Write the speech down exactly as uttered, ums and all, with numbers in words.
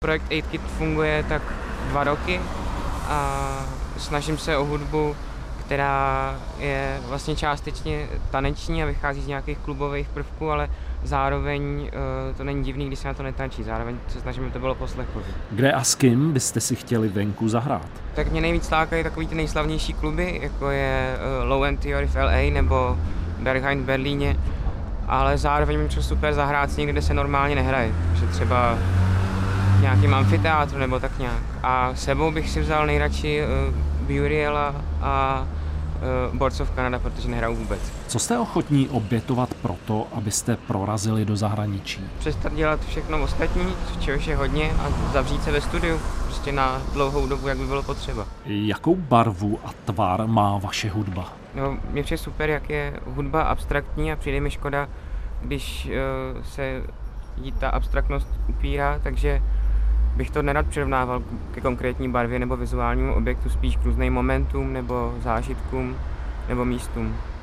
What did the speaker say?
Projekt osm Kid funguje tak dva roky a snažím se o hudbu, která je vlastně částečně taneční a vychází z nějakých klubových prvků, ale zároveň uh, to není divný, když se na to netančí. Zároveň se snažím, aby to bylo poslechový. Kde a s kým byste si chtěli venku zahrát? Tak mě nejvíc lákají takový ty nejslavnější kluby, jako je uh, Low End Theory v L A nebo Berghain v Berlíně, ale zároveň mi přišlo super zahrát někde, kde se normálně nehraje. Takže třeba v nějakým amfiteátru nebo tak nějak. A sebou bych si vzal nejradši uh, Buriala a uh, Boards of Canada, protože nehraju vůbec. Co jste ochotní obětovat proto, abyste prorazili do zahraničí? Přestat dělat všechno ostatní, čehož je hodně, a zavřít se ve studiu, prostě na dlouhou dobu, jak by bylo potřeba. Jakou barvu a tvar má vaše hudba? No, mě přijde super, jak je hudba abstraktní a přijde mi škoda, když uh, se jí ta abstraktnost upírá, takže bych to nerad přirovnával ke konkrétní barvě nebo vizuálnímu objektu, spíš k různým momentům nebo zážitkům nebo místům.